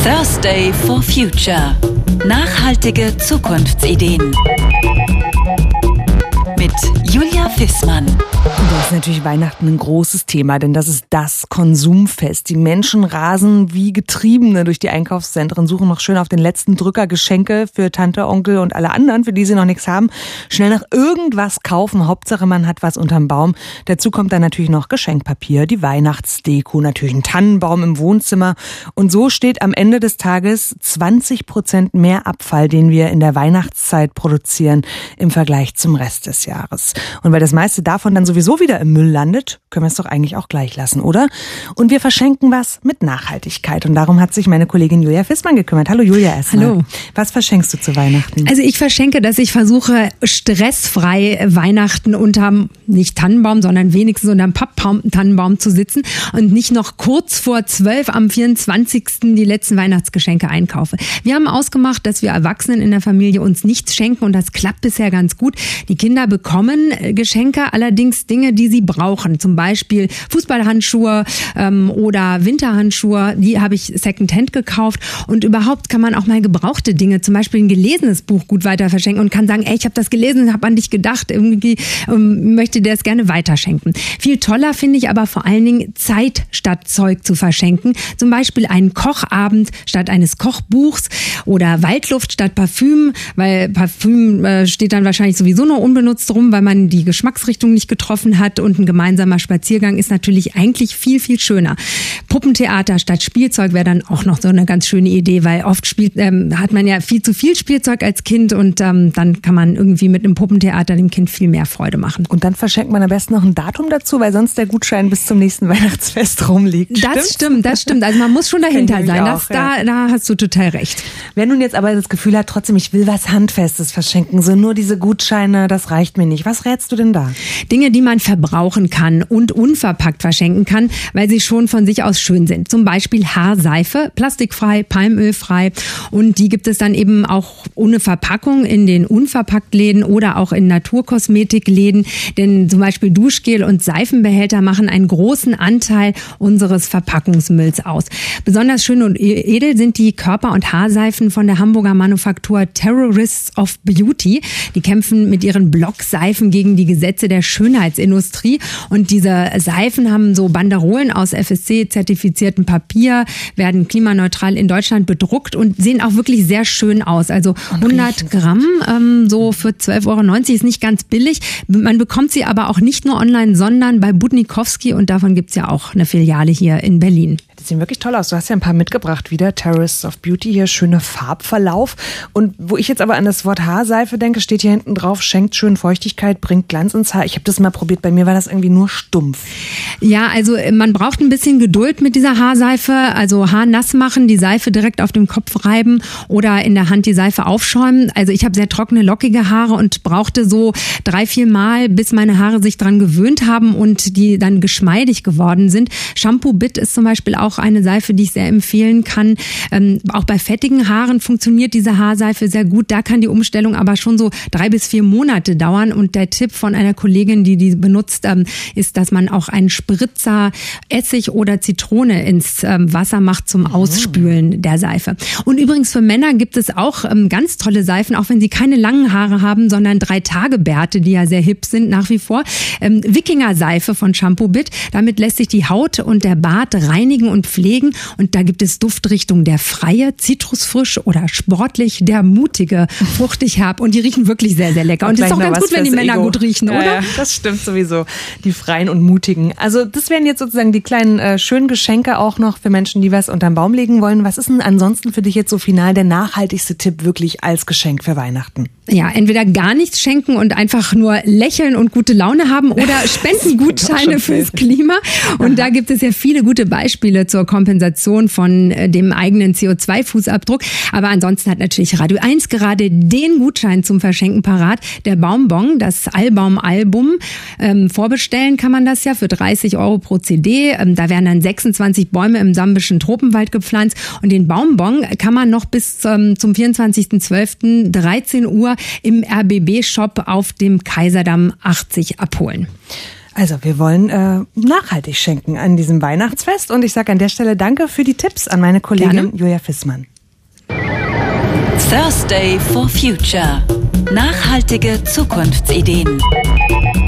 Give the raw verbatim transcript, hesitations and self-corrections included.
Thursday for Future. Nachhaltige Zukunftsideen. Mit Julia Fissmann. Und da ist natürlich Weihnachten ein großes Thema, denn das ist das Konsumfest. Die Menschen rasen wie Getriebene durch die Einkaufszentren, suchen noch schön auf den letzten Drücker Geschenke für Tante, Onkel und alle anderen, für die sie noch nichts haben. Schnell nach irgendwas kaufen, Hauptsache man hat was unterm Baum. Dazu kommt dann natürlich noch Geschenkpapier, die Weihnachtsdeko, natürlich ein Tannenbaum im Wohnzimmer. Und so steht am Ende des Tages zwanzig Prozent mehr Abfall, den wir in der Weihnachtszeit produzieren, im Vergleich zum Rest des Jahres. Und weil das meiste davon dann sowieso wieder im Müll landet, können wir es doch eigentlich auch gleich lassen, oder? Und wir verschenken was mit Nachhaltigkeit. Und darum hat sich meine Kollegin Julia Fissmann gekümmert. Hallo Julia erstmal. Hallo. Was verschenkst du zu Weihnachten? Also ich verschenke, dass ich versuche, stressfrei Weihnachten unterm, nicht Tannenbaum, sondern wenigstens unterm Papp-Tannenbaum zu sitzen und nicht noch kurz vor zwölf am vierundzwanzigsten die letzten Weihnachtsgeschenke einkaufe. Wir haben ausgemacht, dass wir Erwachsenen in der Familie uns nichts schenken und das klappt bisher ganz gut. Die Kinder bekommen Geschenke, allerdings Dinge, die sie brauchen. Zum Beispiel Fußballhandschuhe ähm, oder Winterhandschuhe, die habe ich Secondhand gekauft. Und überhaupt kann man auch mal gebrauchte Dinge, zum Beispiel ein gelesenes Buch gut weiter verschenken und kann sagen, ey, ich habe das gelesen, habe an dich gedacht, irgendwie ähm, möchte dir das gerne weiterschenken. Viel toller finde ich aber vor allen Dingen Zeit statt Zeug zu verschenken. Zum Beispiel einen Kochabend statt eines Kochbuchs oder Waldluft statt Parfüm, weil Parfüm äh, steht dann wahrscheinlich sowieso noch unbenutzt rum, weil man die Geschmacksrichtung nicht getroffen hat, und ein gemeinsamer Spaziergang ist natürlich eigentlich viel, viel schöner. Puppentheater statt Spielzeug wäre dann auch noch so eine ganz schöne Idee, weil oft spielt, ähm, hat man ja viel zu viel Spielzeug als Kind und ähm, dann kann man irgendwie mit einem Puppentheater dem Kind viel mehr Freude machen. Und dann verschenkt man am besten noch ein Datum dazu, weil sonst der Gutschein bis zum nächsten Weihnachtsfest rumliegt. Das Stimmt's? stimmt, das stimmt. Also man muss schon dahinter sein. Das, auch, ja. da, da hast du total recht. Wer nun jetzt aber das Gefühl hat, trotzdem, ich will was Handfestes verschenken, so nur diese Gutscheine, das reicht mir nicht. Was rätst du denn da? Dinge, die man verbrauchen kann und unverpackt verschenken kann, weil sie schon von sich aus schön sind. Zum Beispiel Haarseife, plastikfrei, palmölfrei, und die gibt es dann eben auch ohne Verpackung in den Unverpacktläden oder auch in Naturkosmetikläden, denn zum Beispiel Duschgel und Seifenbehälter machen einen großen Anteil unseres Verpackungsmülls aus. Besonders schön und edel sind die Körper- und Haarseifen von der Hamburger Manufaktur Terrorists of Beauty. Die kämpfen mit ihren Blockseifen gegen die Gesetze der Schönheitsindustrie, und diese Seifen haben so Banderolen aus F S C-zertifiziertem Papier, werden klimaneutral in Deutschland bedruckt und sehen auch wirklich sehr schön aus. Also hundert Gramm, ähm, so für zwölf Euro neunzig, ist nicht ganz billig. Man bekommt sie aber auch nicht nur online, sondern bei Budnikowski, und davon gibt's ja auch eine Filiale hier in Berlin. Die sehen wirklich toll aus. Du hast ja ein paar mitgebracht wieder. Terrorists of Beauty, hier schöner Farbverlauf. Und wo ich jetzt aber an das Wort Haarseife denke, steht hier hinten drauf, schenkt schön Feuchtigkeit, bringt Glanz ins Haar. Ich habe das mal probiert, bei mir war das irgendwie nur stumpf. Ja, also man braucht ein bisschen Geduld mit dieser Haarseife. Also Haar nass machen, die Seife direkt auf dem Kopf reiben oder in der Hand die Seife aufschäumen. Also ich habe sehr trockene, lockige Haare und brauchte so drei, vier Mal, bis meine Haare sich dran gewöhnt haben und die dann geschmeidig geworden sind. Shampoo Bit ist zum Beispiel auch eine Seife, die ich sehr empfehlen kann. Ähm, auch bei fettigen Haaren funktioniert diese Haarseife sehr gut. Da kann die Umstellung aber schon so drei bis vier Monate dauern. Und der Tipp von einer Kollegin, die die benutzt, ähm, ist, dass man auch einen Spritzer Essig oder Zitrone ins ähm, Wasser macht zum Ausspülen der Seife. Und übrigens für Männer gibt es auch ähm, ganz tolle Seifen, auch wenn sie keine langen Haare haben, sondern Drei-Tage-Bärte, die ja sehr hip sind nach wie vor. Ähm, Wikinger-Seife von Shampoo Bit. Damit lässt sich die Haut und der Bart reinigen und pflegen. Und da gibt es Duftrichtungen der Freie, Zitrusfrisch oder sportlich, der Mutige, fruchtig herb. Und die riechen wirklich sehr, sehr lecker. Und es ist auch ganz gut, wenn die Männer gut riechen, oder? Ja, das stimmt sowieso. Die Freien und Mutigen. Also das wären jetzt sozusagen die kleinen äh, schönen Geschenke auch noch für Menschen, die was unterm Baum legen wollen. Was ist denn ansonsten für dich jetzt so final der nachhaltigste Tipp wirklich als Geschenk für Weihnachten? Ja, entweder gar nichts schenken und einfach nur lächeln und gute Laune haben oder Spendengutscheine fürs Klima. Und da gibt es ja viele gute Beispiele zur Kompensation von dem eigenen C O zwei Fußabdruck. Aber ansonsten hat natürlich Radio eins gerade den Gutschein zum Verschenken parat. Der Baumbon, das Allbaum-Album. Ähm, vorbestellen kann man das ja für dreißig Euro pro C D. Ähm, da werden dann sechsundzwanzig Bäume im sambischen Tropenwald gepflanzt. Und den Baumbon kann man noch bis ähm, zum vierundzwanzigsten zwölften dreizehn Uhr im R B B-Shop auf dem Kaiserdamm achtzig abholen. Also wir wollen äh, nachhaltig schenken an diesem Weihnachtsfest und ich sage an der Stelle danke für die Tipps an meine Kollegin Gerne. Julia Fissmann. Thursday for Future. Nachhaltige Zukunftsideen.